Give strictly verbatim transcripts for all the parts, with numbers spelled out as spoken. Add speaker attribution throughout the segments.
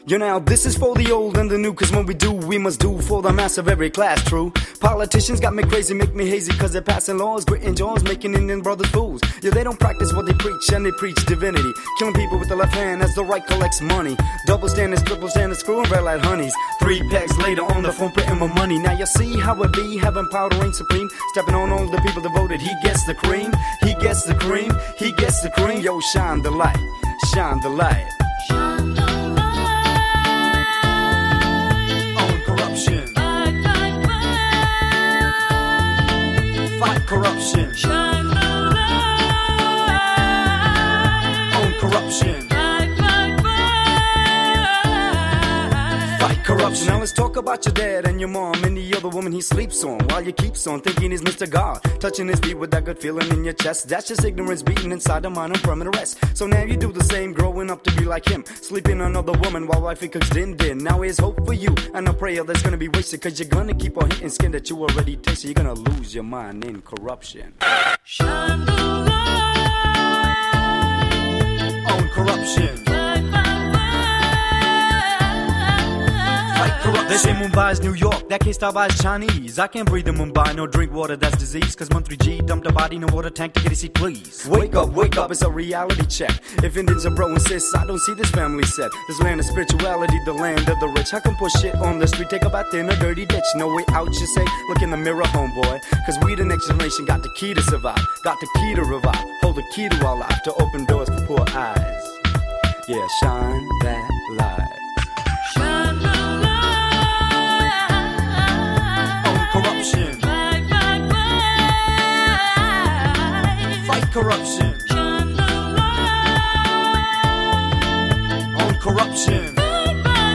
Speaker 1: You know, this is for the old and the new, cause when we do, we must do for the mass of every class, true. Politicians got me crazy, make me hazy, cause they're passing laws, gritting jaws, making Indian brothers fools. Yeah, they don't practice what they preach, and they preach divinity. Killing people with the left hand as the right collects money. Double standards, triple standards, screwing red like honeys. Three pegs later on the phone, printing my money. Now you see how it be, having power to reign supreme. Stepping on all the people that voted, he gets the cream. He gets the cream, he gets the cream. Yo, shine the light, shine the light.
Speaker 2: Shine the
Speaker 1: Fight corruption.
Speaker 2: Shine the light
Speaker 1: on corruption.
Speaker 2: Fight, fight, fight.
Speaker 1: Fight corruption. Now let's talk about your dad and your mom and the other woman he sleeps on, while you keeps on thinking he's Mister God, touching his feet with that good feeling in your chest. That's just ignorance beating inside the mind on permanent rest. So now you do the same, growing up to be like him, sleeping on another woman while wifey cooks din din. Now here's hope for you, and a prayer that's gonna be wasted, cause you're gonna keep on hitting skin that you already tasted. You're gonna lose your mind in corruption.
Speaker 2: Shine the light
Speaker 1: on corruption. They say Mumbai's New York, that can't stop by is Chinese. I can't breathe in Mumbai, no drink water, that's disease. Cause one three G dumped a body in a water tank to get a seat, please. Wake up, wake up, it's a reality check. If Indians are bro and sis, I don't see this family set. This land of spirituality, the land of the rich. How come push shit on the street, take a bath in a dirty ditch? No way out, you say? Look in the mirror, homeboy. Cause we the next generation got the key to survive, got the key to revive, hold the key to our life, to open doors for poor eyes. Yeah, shine that light.
Speaker 2: Shine the
Speaker 1: corruption.
Speaker 2: Fight, fight, fight.
Speaker 1: Fight corruption.
Speaker 2: Shine the light
Speaker 1: on corruption.
Speaker 2: Fight, fight,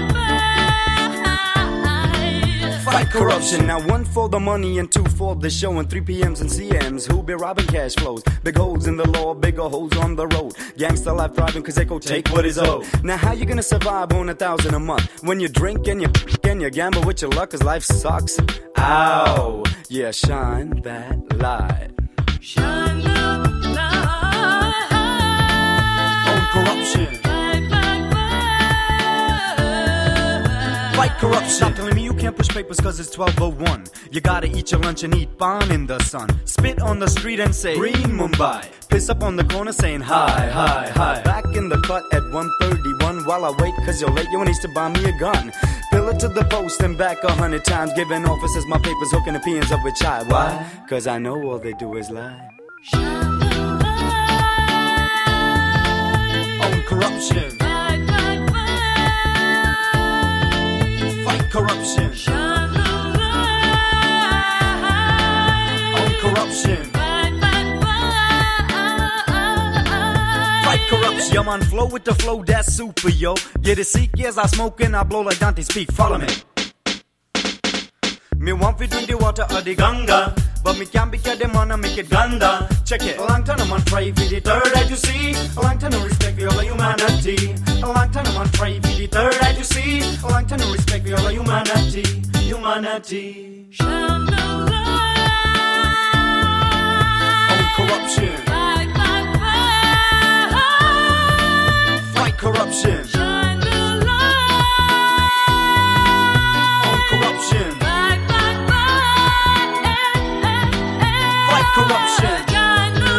Speaker 2: fight.
Speaker 1: Fight corruption. Now one for the money and two for the show, and three P Ms and C Ms who be robbing cash flows. Big holes in the law, bigger holes on the road. Gangsta life thriving cause they go take what is owed. Now how you gonna survive on a thousand a month when you drink and you and you gamble with your luck cause life sucks? Ow, yeah, shine that light.
Speaker 2: Shine the light
Speaker 1: on corruption.
Speaker 2: Fight, fight, fight.
Speaker 1: Fight corruption. Stop telling me you can't push papers cause it's twelve oh one. You gotta eat your lunch and eat bon in the sun. Spit on the street and say Green Mumbai. Piss up on the corner saying hi, hi, hi. Back in the cut at one thirty-one while I wait cause you're late. You needs to buy me a gun. Fill it to the post and back a hundred times. Giving officers my papers, hooking opinions up with chai. Why? Cause I know all they do is lie.
Speaker 2: Shine the light
Speaker 1: on corruption.
Speaker 2: Fight, fight, fight.
Speaker 1: Fight corruption.
Speaker 2: Shine the light
Speaker 1: on corruption.
Speaker 2: Fight, fight, fight.
Speaker 1: Fight corruption. Yo man, flow with the flow, that's super, yo. Get a seat, yes, I smoke and I blow like Dante speak. Follow me. Me want to drink the water of the Ganga, but me can't be the man and make it ganda. Check it. A long time I'm on pray for the third eye to see. A long time to respect for all of humanity. A long time I'm on pray for the third eye to see. A long time to respect for all of humanity. Humanity.
Speaker 2: Shine the light
Speaker 1: on corruption.
Speaker 2: Fight, fight, fight.
Speaker 1: Fight corruption.
Speaker 2: Shine the light
Speaker 1: on corruption.
Speaker 2: Fight, fight, fight.
Speaker 1: Fight corruption.
Speaker 2: Shine the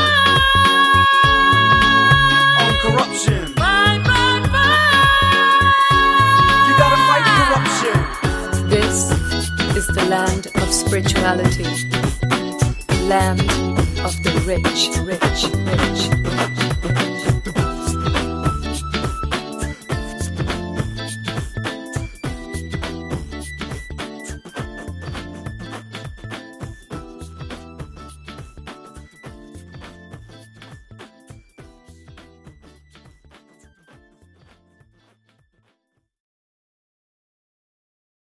Speaker 2: light
Speaker 1: on corruption.
Speaker 2: Fight, fight, fight.
Speaker 1: You gotta fight corruption.
Speaker 3: This is the land of spirituality, land of the rich, rich, rich, rich.